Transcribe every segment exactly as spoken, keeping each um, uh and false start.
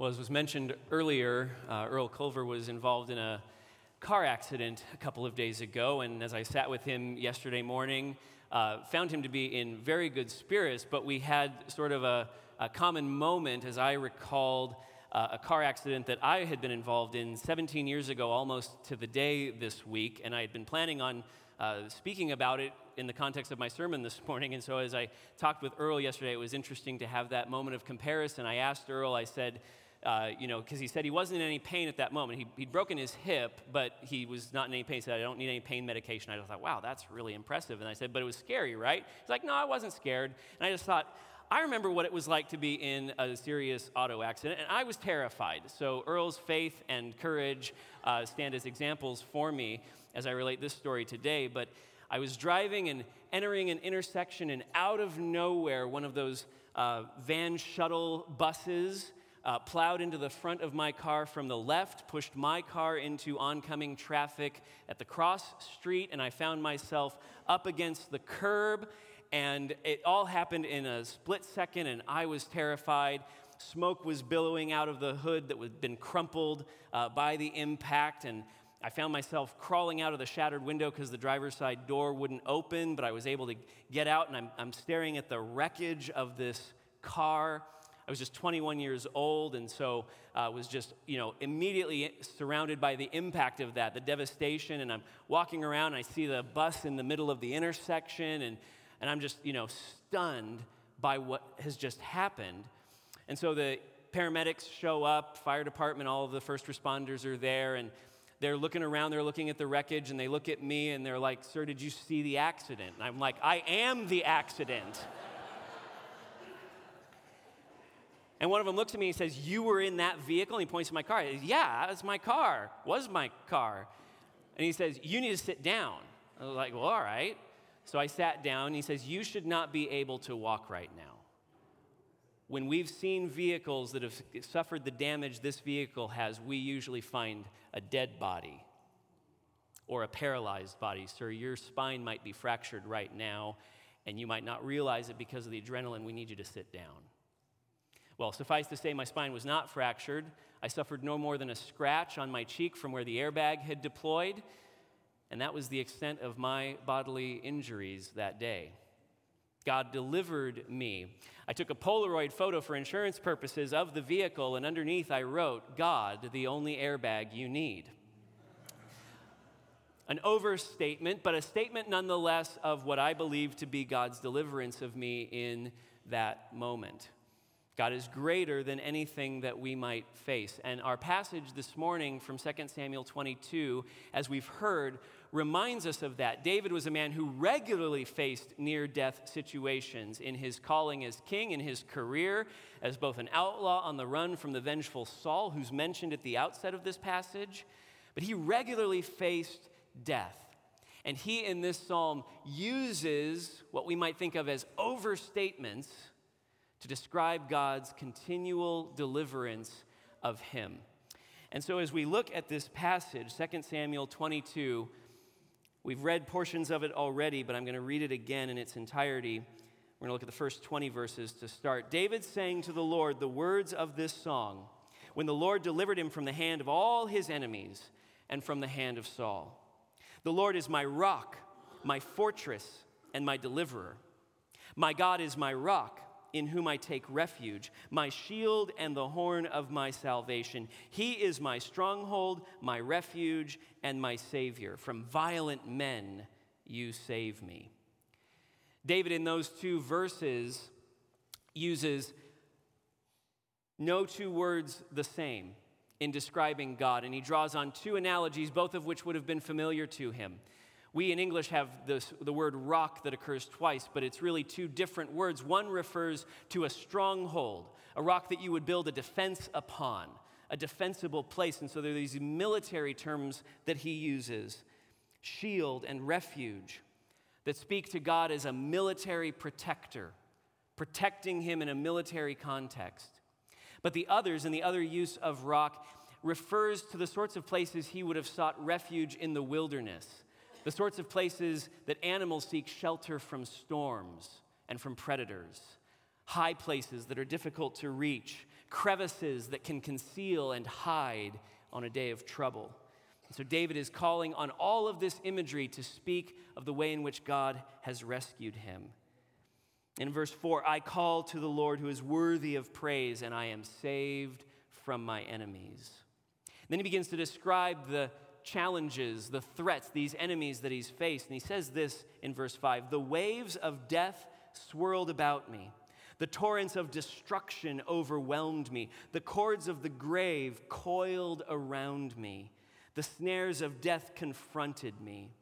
Well, as was mentioned earlier, uh, Earl Culver was involved in a car accident a couple of days ago, and as I sat with him yesterday morning, uh, found him to be in very good spirits, but we had sort of a, a common moment as I recalled uh, a car accident that I had been involved in seventeen years ago, almost to the day this week, and I had been planning on uh, speaking about it in the context of my sermon this morning, and so as I talked with Earl yesterday, it was interesting to have that moment of comparison. I asked Earl, I said, Uh, you know, because he said he wasn't in any pain at that moment. He, he'd broken his hip, but he was not in any pain. He said, I don't need any pain medication. I just thought, wow, that's really impressive. And I said, but it was scary, right? He's like, no, I wasn't scared. And I just thought, I remember what it was like to be in a serious auto accident, and I was terrified. So Earl's faith and courage uh, stand as examples for me as I relate this story today. But I was driving and entering an intersection, and out of nowhere, one of those uh, van shuttle buses Uh, plowed into the front of my car from the left, pushed my car into oncoming traffic at the cross street, and I found myself up against the curb, and it all happened in a split second, and I was terrified. Smoke was billowing out of the hood that had been crumpled uh, by the impact, and I found myself crawling out of the shattered window because the driver's side door wouldn't open, but I was able to get out, and I'm, I'm staring at the wreckage of this car. I was just twenty-one years old, and so uh, was just, you know, immediately surrounded by the impact of that, the devastation, and I'm walking around, and I see the bus in the middle of the intersection, and, and I'm just, you know, stunned by what has just happened. And so the paramedics show up, fire department, all of the first responders are there, and they're looking around, they're looking at the wreckage, and they look at me, and they're like, sir, did you see the accident? And I'm like, I am the accident. And one of them looks at me and says, you were in that vehicle? And he points to my car. He says, yeah, that's my car, was my car. And he says, you need to sit down. I was like, well, all right. So I sat down, and he says, you should not be able to walk right now. When we've seen vehicles that have suffered the damage this vehicle has, we usually find a dead body or a paralyzed body. Sir, your spine might be fractured right now, and you might not realize it because of the adrenaline. We need you to sit down. Well, suffice to say, my spine was not fractured. I suffered no more than a scratch on my cheek from where the airbag had deployed, and that was the extent of my bodily injuries that day. God delivered me. I took a Polaroid photo for insurance purposes of the vehicle, and underneath I wrote, God, the only airbag you need. An overstatement, but a statement nonetheless of what I believe to be God's deliverance of me in that moment. God is greater than anything that we might face. And our passage this morning from Second Samuel twenty-two, as we've heard, reminds us of that. David was a man who regularly faced near-death situations in his calling as king, in his career as both an outlaw on the run from the vengeful Saul, who's mentioned at the outset of this passage, but he regularly faced death. And he, in this psalm, uses what we might think of as overstatements to describe God's continual deliverance of him. And so as we look at this passage, Second Samuel twenty-two, we've read portions of it already, but I'm going to read it again in its entirety. We're going to look at the first twenty verses to start. David sang to the Lord the words of this song when the Lord delivered him from the hand of all his enemies and from the hand of Saul. The Lord is my rock, my fortress, and my deliverer. My God is my rock, in whom I take refuge, my shield and the horn of my salvation. He is my stronghold, my refuge, and my Savior. From violent men you save me. David, in those two verses, uses no two words the same in describing God, and he draws on two analogies, both of which would have been familiar to him. We in English have this, the word rock that occurs twice, but it's really two different words. One refers to a stronghold, a rock that you would build a defense upon, a defensible place. And so there are these military terms that he uses, shield and refuge, that speak to God as a military protector, protecting him in a military context. But the others, and the other use of rock, refers to the sorts of places he would have sought refuge in the wilderness, the sorts of places that animals seek shelter from storms and from predators, high places that are difficult to reach, crevices that can conceal and hide on a day of trouble. And so David is calling on all of this imagery to speak of the way in which God has rescued him. In verse four, I call to the Lord who is worthy of praise, and I am saved from my enemies. And then he begins to describe the challenges, the threats, these enemies that he's faced. And he says this in verse five, the waves of death swirled about me. The torrents of destruction overwhelmed me. The cords of the grave coiled around me. The snares of death confronted me.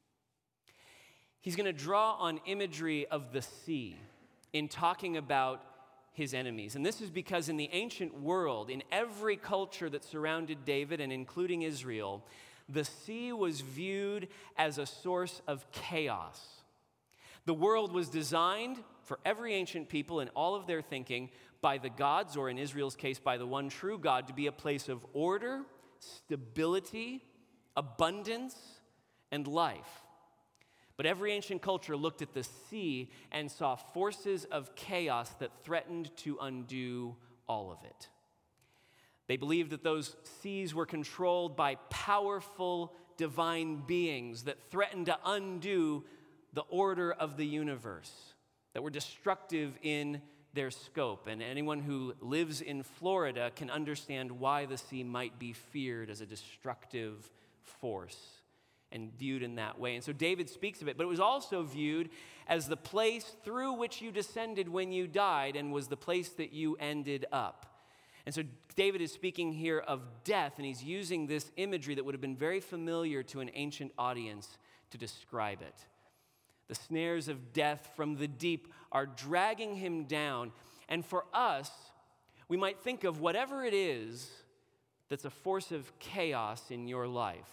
He's going to draw on imagery of the sea in talking about his enemies. And this is because in the ancient world, in every culture that surrounded David, and including Israel, the sea was viewed as a source of chaos. The world was designed for every ancient people in all of their thinking by the gods, or in Israel's case, by the one true God, to be a place of order, stability, abundance, and life. But every ancient culture looked at the sea and saw forces of chaos that threatened to undo all of it. They believed that those seas were controlled by powerful divine beings that threatened to undo the order of the universe, that were destructive in their scope. And anyone who lives in Florida can understand why the sea might be feared as a destructive force and viewed in that way. And so David speaks of it, but it was also viewed as the place through which you descended when you died and was the place that you ended up. And so David is speaking here of death, and he's using this imagery that would have been very familiar to an ancient audience to describe it. The snares of death from the deep are dragging him down. And for us, we might think of whatever it is that's a force of chaos in your life.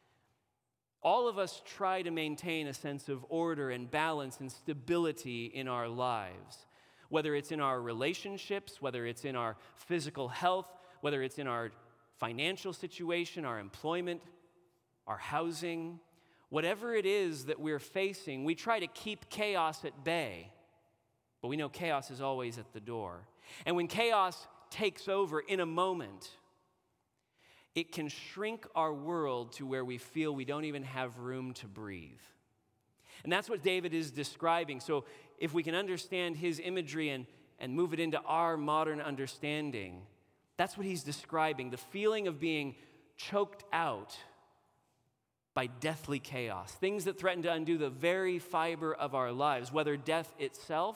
All of us try to maintain a sense of order and balance and stability in our lives, whether it's in our relationships, whether it's in our physical health, whether it's in our financial situation, our employment, our housing. Whatever it is that we're facing, we try to keep chaos at bay, but we know chaos is always at the door. And when chaos takes over in a moment, it can shrink our world to where we feel we don't even have room to breathe. And that's what David is describing. So if we can understand his imagery and, and move it into our modern understanding, that's what he's describing, the feeling of being choked out by deathly chaos, things that threaten to undo the very fiber of our lives, whether death itself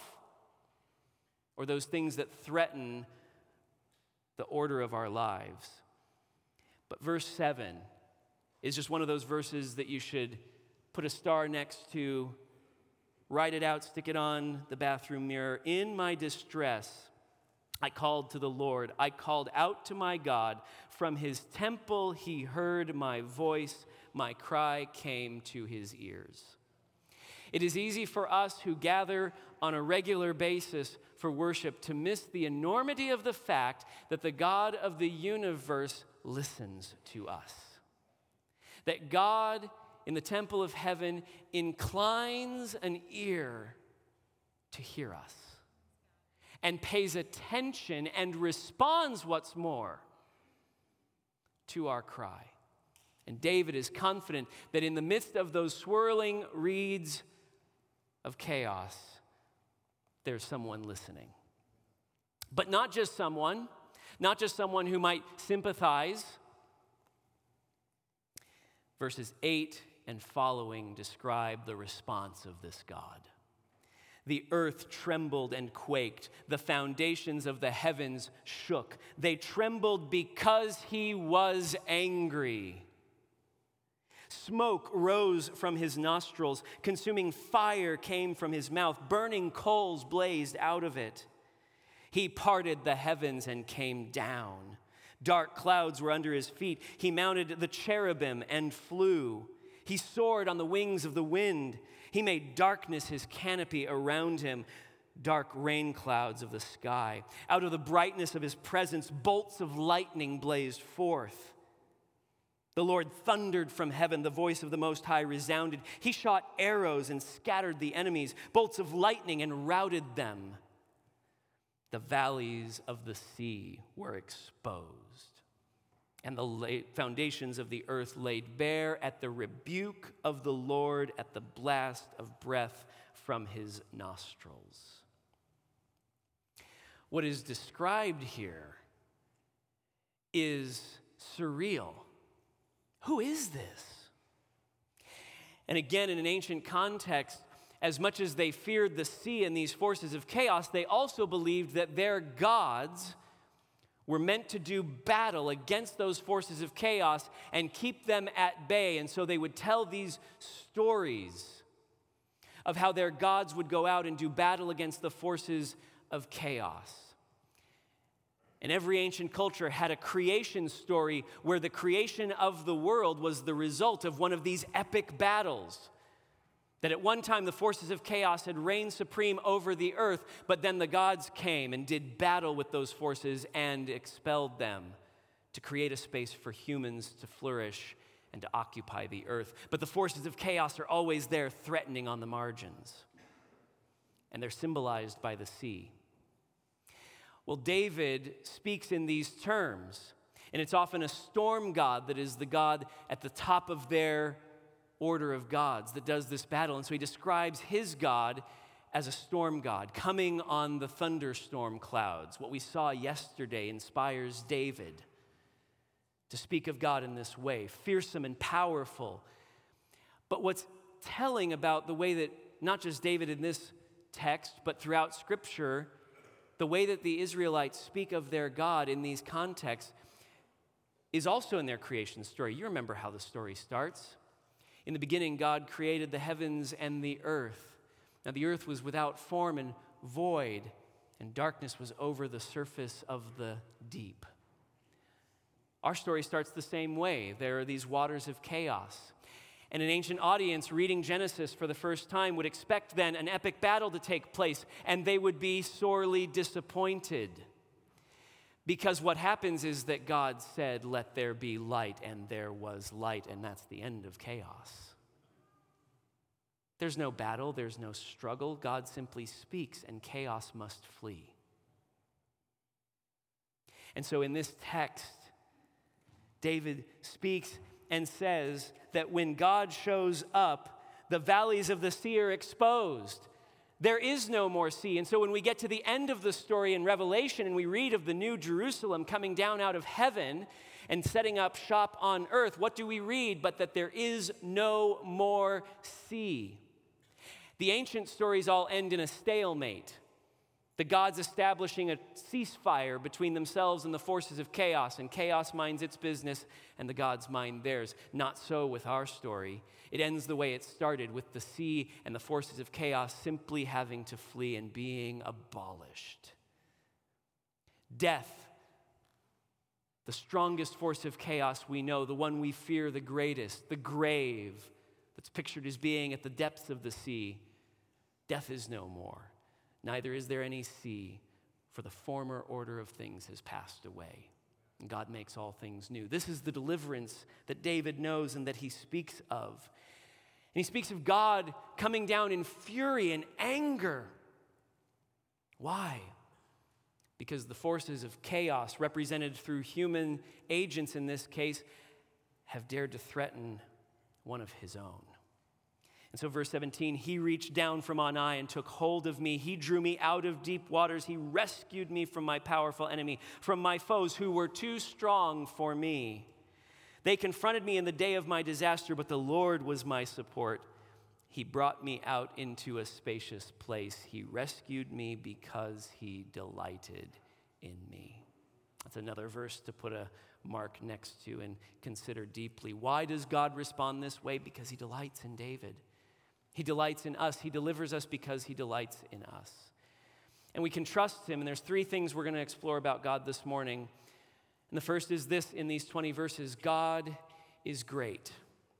or those things that threaten the order of our lives. But verse seven is just one of those verses that you should put a star next to, write it out, stick it on the bathroom mirror. In my distress, I called to the Lord. I called out to my God. From his temple he heard my voice. My cry came to his ears. It is easy for us who gather on a regular basis for worship to miss the enormity of the fact that the God of the universe listens to us. That God in the temple of heaven inclines an ear to hear us and pays attention and responds, what's more, to our cry. And David is confident that in the midst of those swirling reeds of chaos, there's someone listening. But not just someone, not just someone who might sympathize. Verses eight and following describe the response of this God. The earth trembled and quaked. The foundations of the heavens shook. They trembled because he was angry. Smoke rose from his nostrils. Consuming fire came from his mouth. Burning coals blazed out of it. He parted the heavens and came down. Dark clouds were under his feet. He mounted the cherubim and flew. He soared on the wings of the wind. He made darkness his canopy around him, dark rain clouds of the sky. Out of the brightness of his presence, bolts of lightning blazed forth. The Lord thundered from heaven. The voice of the Most High resounded. He shot arrows and scattered the enemies, bolts of lightning and routed them. the valleys of the sea were exposed, and the la- foundations of the earth laid bare at the rebuke of the Lord, at the blast of breath from his nostrils. What is described here is surreal. Who is this? And again, in an ancient context, as much as they feared the sea and these forces of chaos, they also believed that their gods were meant to do battle against those forces of chaos and keep them at bay. And so they would tell these stories of how their gods would go out and do battle against the forces of chaos. And every ancient culture had a creation story where the creation of the world was the result of one of these epic battles. That at one time the forces of chaos had reigned supreme over the earth, but then the gods came and did battle with those forces and expelled them to create a space for humans to flourish and to occupy the earth. But the forces of chaos are always there threatening on the margins. And they're symbolized by the sea. Well, David speaks in these terms, and it's often a storm god that is the god at the top of their order of gods that does this battle. And so he describes his God as a storm god coming on the thunderstorm clouds. What we saw yesterday inspires David to speak of God in this way, fearsome and powerful. But what's telling about the way that not just David in this text, but throughout Scripture, the way that the Israelites speak of their God in these contexts is also in their creation story. You remember how the story starts. In the beginning, God created the heavens and the earth. Now the earth was without form and void, and darkness was over the surface of the deep. Our story starts the same way. There are these waters of chaos. And an ancient audience reading Genesis for the first time would expect then an epic battle to take place, and they would be sorely disappointed. Because what happens is that God said, "Let there be light," and there was light, and that's the end of chaos. There's no battle, there's no struggle. God simply speaks, and chaos must flee. And so in this text, David speaks and says that when God shows up, the valleys of the sea are exposed. There is no more sea. And so when we get to the end of the story in Revelation and we read of the new Jerusalem coming down out of heaven and setting up shop on earth, what do we read? But that there is no more sea. The ancient stories all end in a stalemate. The gods establishing a ceasefire between themselves and the forces of chaos, and chaos minds its business, and the gods mind theirs. Not so with our story. It ends the way it started, with the sea and the forces of chaos simply having to flee and being abolished. Death, the strongest force of chaos we know, the one we fear the greatest, the grave that's pictured as being at the depths of the sea. Death is no more. Neither is there any sea, for the former order of things has passed away. And God makes all things new. This is the deliverance that David knows and that he speaks of. And he speaks of God coming down in fury and anger. Why? Because the forces of chaos, represented through human agents in this case, have dared to threaten one of his own. And so verse seventeen, he reached down from on high and took hold of me. He drew me out of deep waters. He rescued me from my powerful enemy, from my foes who were too strong for me. They confronted me in the day of my disaster, but the Lord was my support. He brought me out into a spacious place. He rescued me because he delighted in me. That's another verse to put a mark next to and consider deeply. Why does God respond this way? Because he delights in David. He delights in us. He delivers us because he delights in us. And we can trust him. And there's three things we're going to explore about God this morning. And the first is this in these twenty verses: God is great.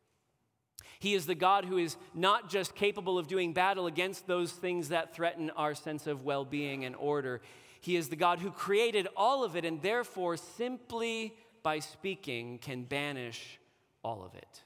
He is the God who is not just capable of doing battle against those things that threaten our sense of well-being and order. He is the God who created all of it, and therefore simply by speaking can banish all of it.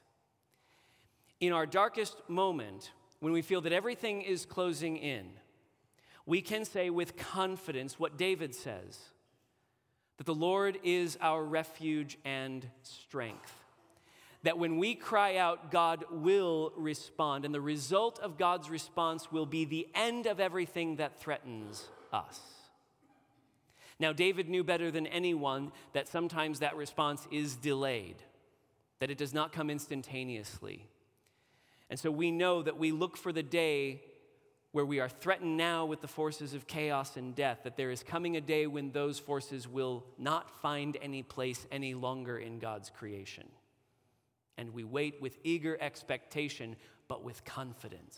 In our darkest moment, when we feel that everything is closing in, we can say with confidence what David says, that the Lord is our refuge and strength. That when we cry out, God will respond, and the result of God's response will be the end of everything that threatens us. Now, David knew better than anyone that sometimes that response is delayed, that it does not come instantaneously. And so we know that we look for the day where we are threatened now with the forces of chaos and death, that there is coming a day when those forces will not find any place any longer in God's creation. And we wait with eager expectation, but with confidence.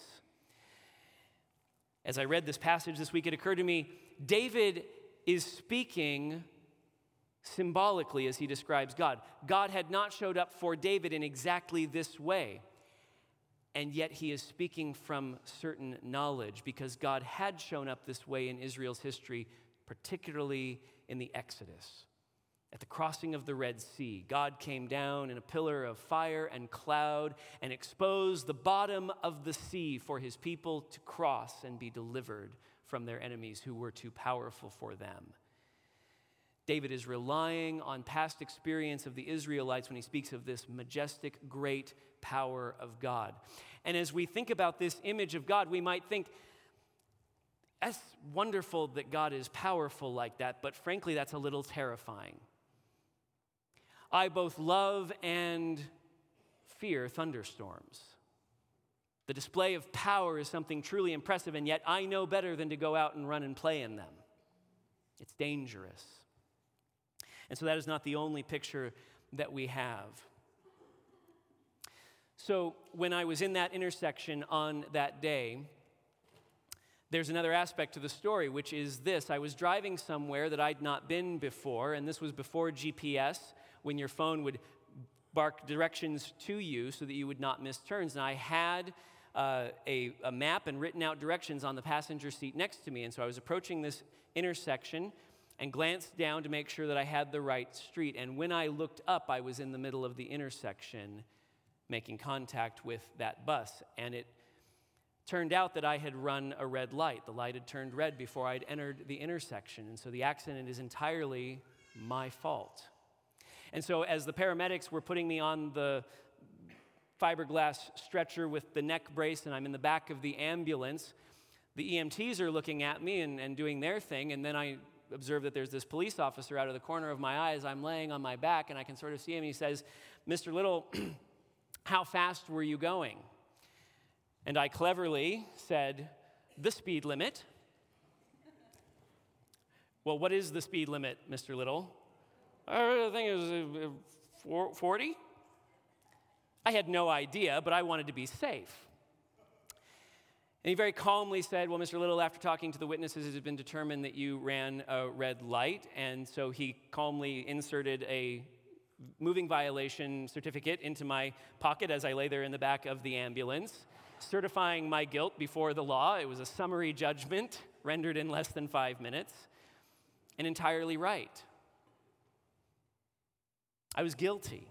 As I read this passage this week, it occurred to me, David is speaking symbolically as he describes God. God had not showed up for David in exactly this way. And yet he is speaking from certain knowledge because God had shown up this way in Israel's history, particularly in the Exodus. At the crossing of the Red Sea, God came down in a pillar of fire and cloud and exposed the bottom of the sea for his people to cross and be delivered from their enemies who were too powerful for them. David is relying on past experience of the Israelites when he speaks of this majestic, great power of God. And as we think about this image of God, we might think, that's wonderful that God is powerful like that, but frankly, that's a little terrifying. I both love and fear thunderstorms. The display of power is something truly impressive, and yet I know better than to go out and run and play in them. It's dangerous. And so that is not the only picture that we have. So when I was in that intersection on that day, there's another aspect to the story, which is this. I was driving somewhere that I'd not been before, and this was before G P S, when your phone would bark directions to you so that you would not miss turns. And I had uh, a, a map and written out directions on the passenger seat next to me. And so I was approaching this intersection and glanced down to make sure that I had the right street. And when I looked up, I was in the middle of the intersection making contact with that bus. And it turned out that I had run a red light. The light had turned red before I'd entered the intersection. And so the accident is entirely my fault. And so as the paramedics were putting me on the fiberglass stretcher with the neck brace, and I'm in the back of the ambulance, the E M Ts are looking at me and, and doing their thing, and then I observe that there's this police officer out of the corner of my eye as I'm laying on my back, and I can sort of see him, and he says, "Mister Little, how fast were you going?" And I cleverly said, "The speed limit." "Well, what is the speed limit, Mister Little?" "I think it was forty. I had no idea, but I wanted to be safe. And he very calmly said, "Well, Mister Little, after talking to the witnesses, it has been determined that you ran a red light." And so he calmly inserted a moving violation certificate into my pocket as I lay there in the back of the ambulance, certifying my guilt before the law. It was a summary judgment rendered in less than five minutes, and entirely right. I was guilty.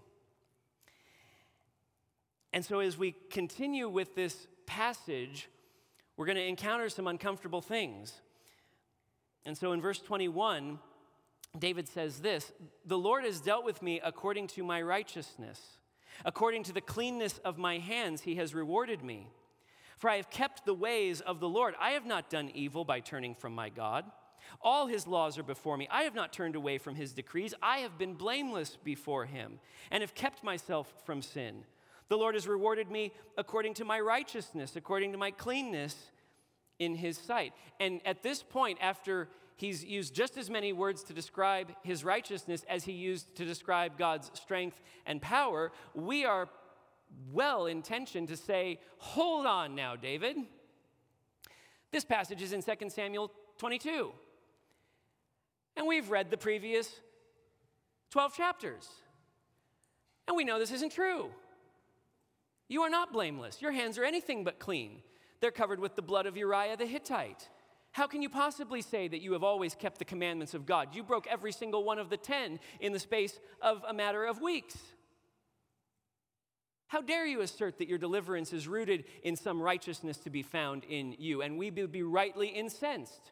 And so as we continue with this passage, we're going to encounter some uncomfortable things. And so in verse twenty-one, David says this, "The Lord has dealt with me according to my righteousness. According to the cleanness of my hands, he has rewarded me. For I have kept the ways of the Lord. I have not done evil by turning from my God. All his laws are before me. I have not turned away from his decrees. I have been blameless before him and have kept myself from sin. The Lord has rewarded me according to my righteousness, according to my cleanness in his sight." And at this point, after he's used just as many words to describe his righteousness as he used to describe God's strength and power, we are well intentioned to say, hold on now, David. This passage is in Second Samuel twenty-two. And we've read the previous twelve chapters. And we know this isn't true. You are not blameless. Your hands are anything but clean. They're covered with the blood of Uriah the Hittite. How can you possibly say that you have always kept the commandments of God? You broke every single one of the ten in the space of a matter of weeks. How dare you assert that your deliverance is rooted in some righteousness to be found in you? And we would be rightly incensed,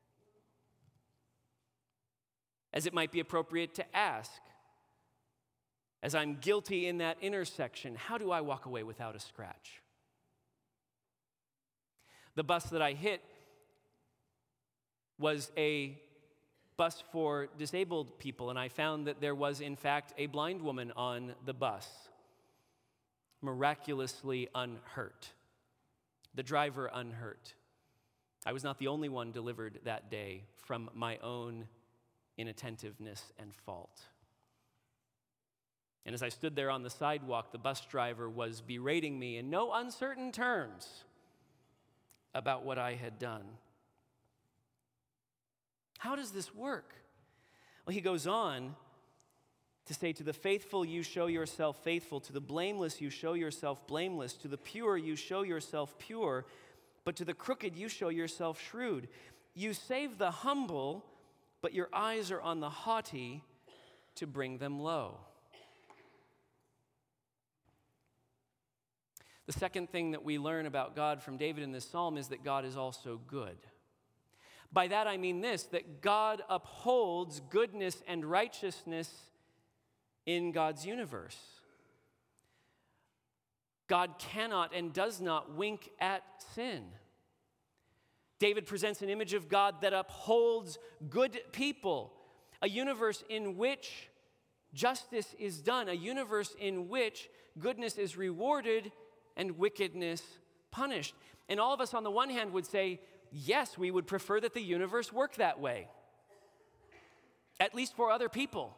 as it might be appropriate to ask, as I'm guilty in that intersection, how do I walk away without a scratch? The bus that I hit was a bus for disabled people, and I found that there was, in fact, a blind woman on the bus, miraculously unhurt. The driver unhurt. I was not the only one delivered that day from my own inattentiveness and fault. And as I stood there on the sidewalk, the bus driver was berating me in no uncertain terms about what I had done. How does this work? Well, he goes on to say, to the faithful you show yourself faithful, to the blameless you show yourself blameless, to the pure you show yourself pure, but to the crooked you show yourself shrewd. You save the humble, but your eyes are on the haughty to bring them low. The second thing that we learn about God from David in this psalm is that God is also good. By that I mean this, that God upholds goodness and righteousness in God's universe. God cannot and does not wink at sin. David presents an image of God that upholds good people, a universe in which justice is done, a universe in which goodness is rewarded and wickedness punished. And all of us on the one hand would say, yes, we would prefer that the universe work that way, at least for other people.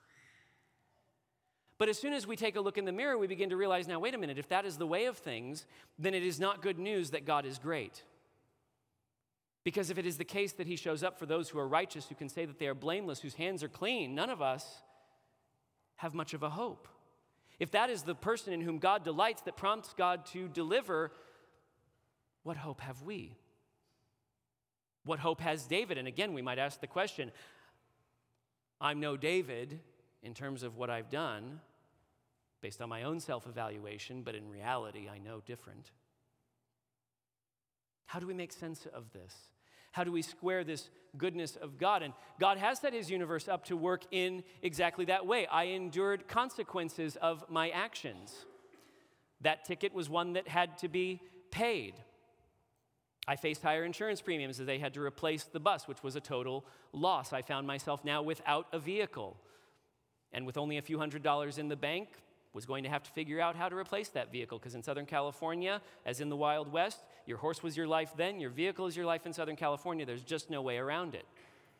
But as soon as we take a look in the mirror, we begin to realize, now, wait a minute, if that is the way of things, then it is not good news that God is great. Because if it is the case that he shows up for those who are righteous, who can say that they are blameless, whose hands are clean, none of us have much of a hope. If that is the person in whom God delights, that prompts God to deliver, what hope have we? What hope has David? And again, we might ask the question, I'm no David in terms of what I've done, based on my own self-evaluation, but in reality, I know different. How do we make sense of this? How do we square this goodness of God? And God has set his universe up to work in exactly that way. I endured consequences of my actions. That ticket was one that had to be paid. I faced higher insurance premiums as they had to replace the bus, which was a total loss. I found myself now without a vehicle. And with only a few hundred dollars in the bank, was going to have to figure out how to replace that vehicle, because in Southern California, as in the Wild West, your horse was your life then, your vehicle is your life in Southern California. There's just no way around it.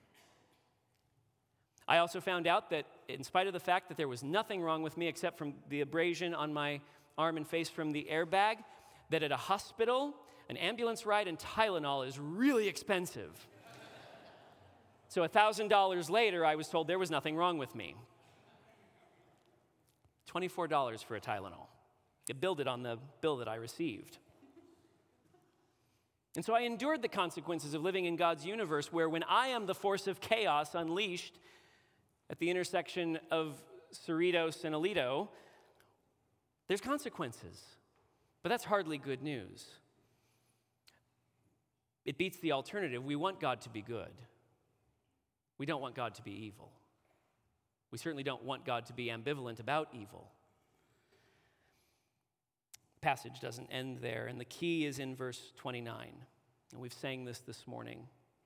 I also found out that in spite of the fact that there was nothing wrong with me except from the abrasion on my arm and face from the airbag, that at a hospital, an ambulance ride and Tylenol is really expensive. So one thousand dollars later, I was told there was nothing wrong with me. twenty-four dollars for a Tylenol. It billed it on the bill that I received. And so I endured the consequences of living in God's universe, where when I am the force of chaos unleashed at the intersection of Cerritos and Aledo, there's consequences. But that's hardly good news. It beats the alternative. We want God to be good. We don't want God to be evil. We certainly don't want God to be ambivalent about evil. The passage doesn't end there, and the key is in verse twenty-nine. And we've sang this this morning.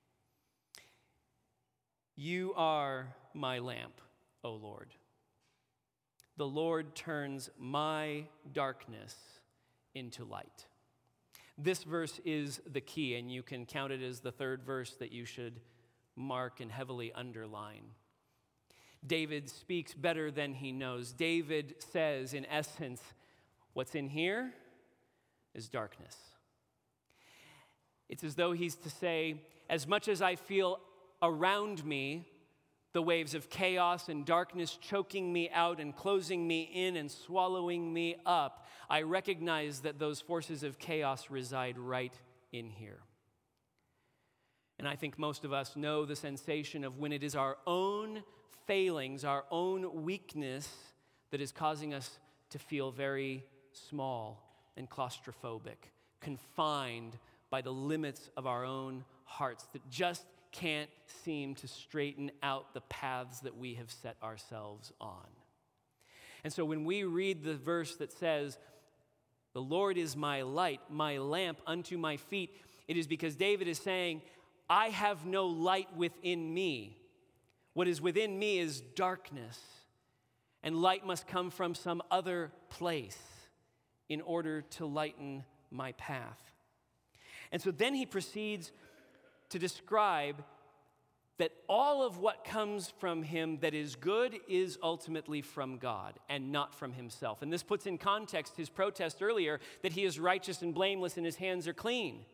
You are my lamp, O Lord. The Lord turns my darkness into light. This verse is the key, and you can count it as the third verse that you should mark and heavily underline. David speaks better than he knows. David says, in essence, what's in here is darkness. It's as though he's to say, as much as I feel around me the waves of chaos and darkness choking me out and closing me in and swallowing me up, I recognize that those forces of chaos reside right in here. And I think most of us know the sensation of when it is our own failings, our own weakness that is causing us to feel very small and claustrophobic, confined by the limits of our own hearts that just can't seem to straighten out the paths that we have set ourselves on. And so when we read the verse that says, "The Lord is my light, my lamp unto my feet," it is because David is saying, I have no light within me. What is within me is darkness, and light must come from some other place in order to lighten my path. And so then he proceeds to describe that all of what comes from him that is good is ultimately from God and not from himself. And this puts in context his protest earlier that he is righteous and blameless and his hands are clean.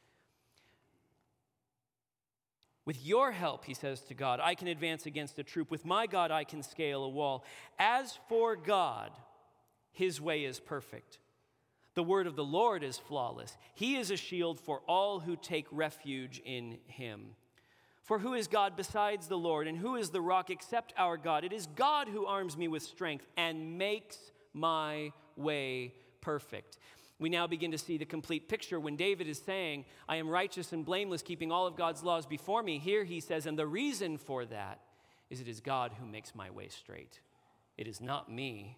With your help, he says to God, I can advance against a troop. With my God, I can scale a wall. As for God, his way is perfect. The word of the Lord is flawless. He is a shield for all who take refuge in him. For who is God besides the Lord, and who is the rock except our God? It is God who arms me with strength and makes my way perfect. We now begin to see the complete picture. When David is saying, I am righteous and blameless, keeping all of God's laws before me, here he says, and the reason for that is it is God who makes my way straight. It is not me.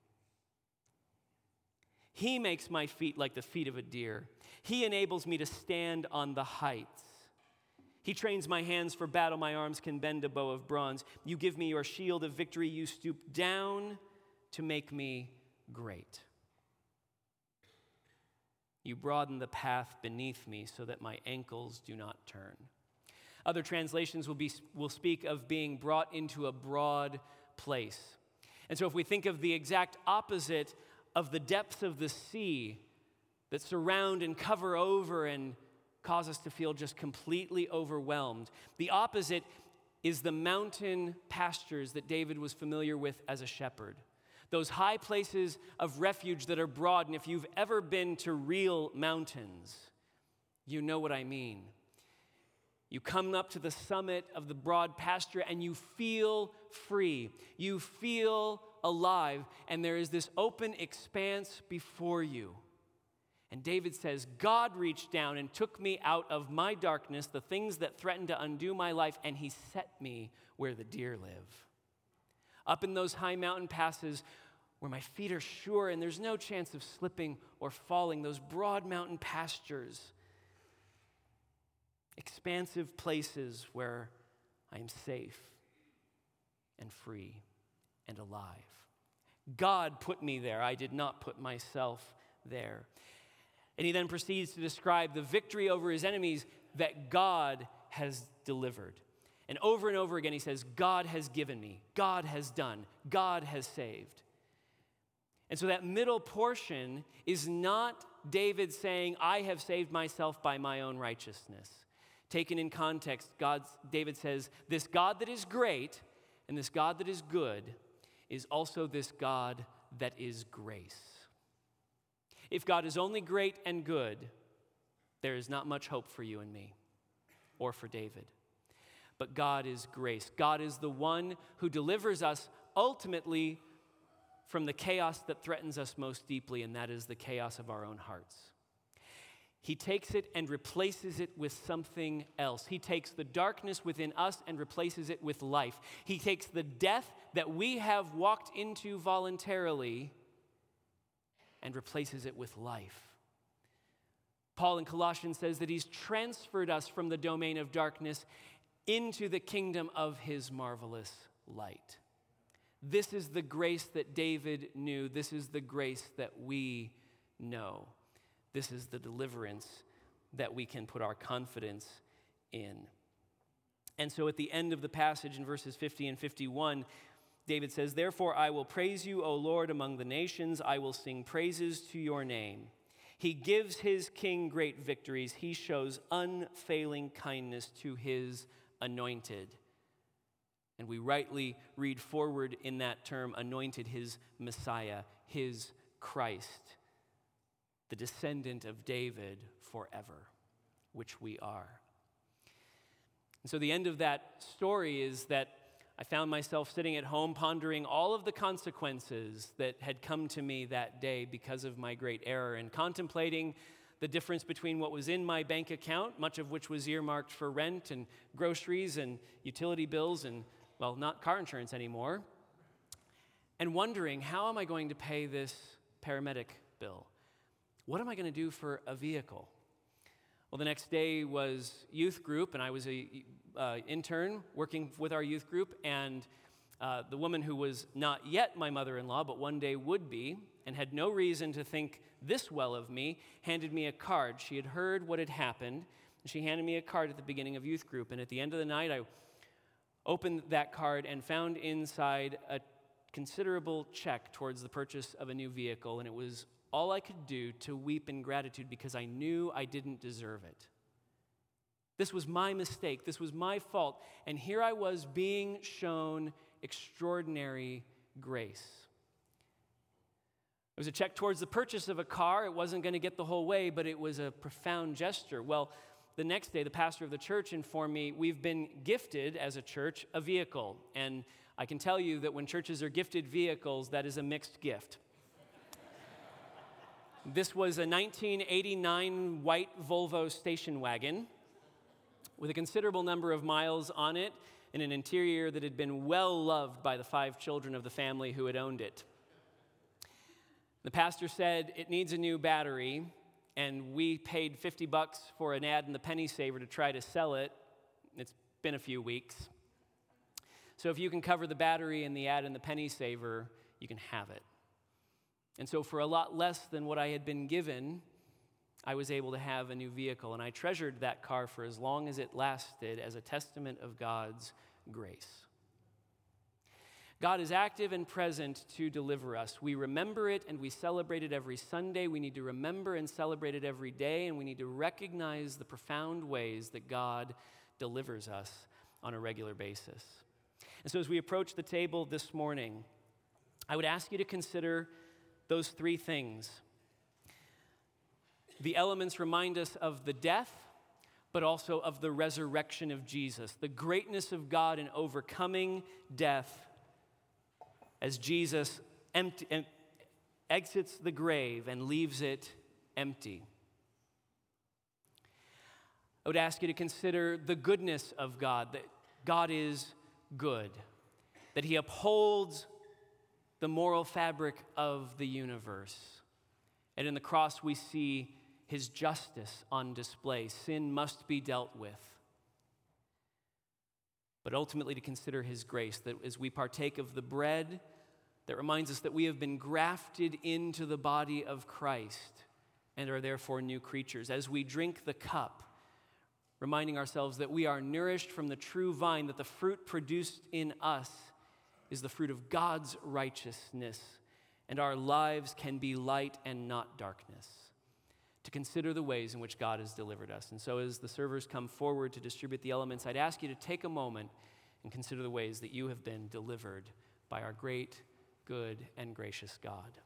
He makes my feet like the feet of a deer. He enables me to stand on the heights. He trains my hands for battle. My arms can bend a bow of bronze. You give me your shield of victory. You stoop down to make me great. You broaden the path beneath me so that my ankles do not turn. Other translations will be will speak of being brought into a broad place. And so if we think of the exact opposite of the depths of the sea that surround and cover over and cause us to feel just completely overwhelmed, the opposite is the mountain pastures that David was familiar with as a shepherd. Those high places of refuge that are broad, and if you've ever been to real mountains, you know what I mean. You come up to the summit of the broad pasture and you feel free. You feel alive, and there is this open expanse before you. And David says, God reached down and took me out of my darkness, the things that threatened to undo my life, and he set me where the deer live. Up in those high mountain passes where my feet are sure and there's no chance of slipping or falling, those broad mountain pastures, expansive places where I am safe and free and alive. God put me there. I did not put myself there. And he then proceeds to describe the victory over his enemies that God has delivered. And over and over again, he says, God has given me, God has done, God has saved. And so that middle portion is not David saying, I have saved myself by my own righteousness. Taken in context, God's, David says, this God that is great and this God that is good is also this God that is grace. If God is only great and good, there is not much hope for you and me or for David. But God is grace. God is the one who delivers us ultimately from the chaos that threatens us most deeply, and that is the chaos of our own hearts. He takes it and replaces it with something else. He takes the darkness within us and replaces it with life. He takes the death that we have walked into voluntarily and replaces it with life. Paul in Colossians says that he's transferred us from the domain of darkness into the kingdom of his marvelous light. This is the grace that David knew. This is the grace that we know. This is the deliverance that we can put our confidence in. And so at the end of the passage in verses fifty and fifty-one, David says, therefore I will praise you, O Lord, among the nations. I will sing praises to your name. He gives his king great victories. He shows unfailing kindness to his anointed. And we rightly read forward in that term, anointed, his Messiah, his Christ, the descendant of David forever, which we are. And so the end of that story is that I found myself sitting at home pondering all of the consequences that had come to me that day because of my great error, and contemplating the difference between what was in my bank account, much of which was earmarked for rent and groceries and utility bills and, well, not car insurance anymore, and wondering, how am I going to pay this paramedic bill? What am I going to do for a vehicle? Well, the next day was youth group, and I was a uh, intern working with our youth group, and uh, the woman who was not yet my mother-in-law, but one day would be, and had no reason to think this well of me, handed me a card. She had heard what had happened, and she handed me a card at the beginning of youth group, and at the end of the night, I opened that card and found inside a considerable check towards the purchase of a new vehicle, and it was all I could do to weep in gratitude because I knew I didn't deserve it. This was my mistake. This was my fault. And here I was being shown extraordinary grace. It was a check towards the purchase of a car. It wasn't going to get the whole way, but it was a profound gesture. Well, the next day, the pastor of the church informed me, we've been gifted as a church a vehicle. And I can tell you that when churches are gifted vehicles, that is a mixed gift. This was a nineteen eighty-nine white Volvo station wagon with a considerable number of miles on it and an interior that had been well loved by the five children of the family who had owned it. The pastor said it needs a new battery, and we paid fifty bucks for an ad in the Penny Saver to try to sell it. It's been a few weeks. So if you can cover the battery and the ad in the Penny Saver, you can have it. And so for a lot less than what I had been given, I was able to have a new vehicle. And I treasured that car for as long as it lasted as a testament of God's grace. God is active and present to deliver us. We remember it and we celebrate it every Sunday. We need to remember and celebrate it every day. And we need to recognize the profound ways that God delivers us on a regular basis. And so as we approach the table this morning, I would ask you to consider those three things. The elements remind us of the death, but also of the resurrection of Jesus, the greatness of God in overcoming death as Jesus empty, em, exits the grave and leaves it empty. I would ask you to consider the goodness of God, that God is good, that he upholds the moral fabric of the universe. And in the cross, we see his justice on display. Sin must be dealt with. But ultimately to consider his grace, that as we partake of the bread, that reminds us that we have been grafted into the body of Christ and are therefore new creatures. As we drink the cup, reminding ourselves that we are nourished from the true vine, that the fruit produced in us is the fruit of God's righteousness, and our lives can be light and not darkness. To consider the ways in which God has delivered us. And so as the servers come forward to distribute the elements, I'd ask you to take a moment and consider the ways that you have been delivered by our great, good, and gracious God.